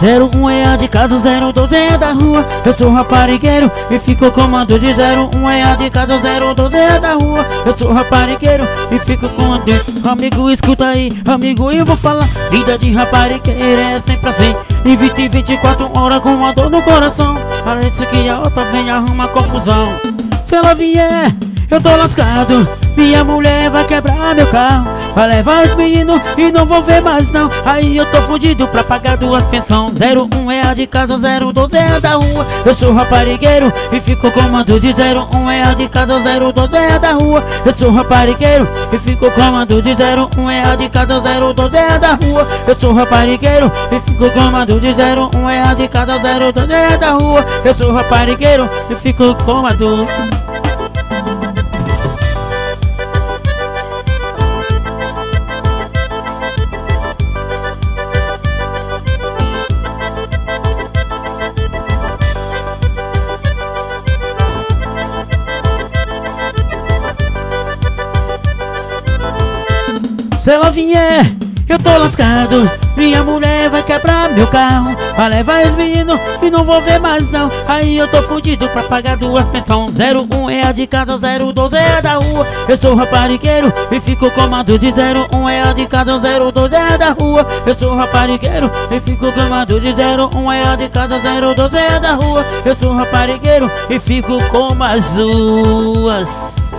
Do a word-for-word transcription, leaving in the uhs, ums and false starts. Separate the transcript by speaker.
Speaker 1: Zero um é a de casa, zero doze é da rua. Eu sou raparigueiro e fico comando de zero um é a de casa, zero doze é da rua. Eu sou raparigueiro e fico comando. Amigo, escuta aí, amigo, eu vou falar. Vida de raparigueiro é sempre assim. E vinte, vinte e quatro horas com uma dor no coração. Parece que a outra vem e arruma confusão. Se ela vier, eu tô lascado. Minha mulher vai quebrar meu carro, vai levar os meninos e não vou ver mais não. Aí eu tô fudido pra pagar duas pensão. Zero um é a de casa, zero doze é a da rua. Eu sou raparigueiro e fico comando de zero um é a de casa, zero doze é a da rua. Eu sou raparigueiro e fico comando de zero um é a de casa, zero doze é a da rua. Eu sou raparigueiro e fico comando de zero um é a de casa, zero doze é a da rua. Eu sou raparigueiro e fico comando. Se ela vier, eu tô lascado. Minha mulher vai quebrar meu carro, vai levar os meninos e não vou ver mais não. Aí eu tô fudido pra pagar duas pensão. Zero um é a de casa, zero doze é a da rua. Eu sou raparigueiro e fico comando de zero um é a de casa, zero doze é a da rua. Eu sou raparigueiro e fico comando de zero um é a de casa, zero doze é a da rua. Eu sou raparigueiro e fico com as duas.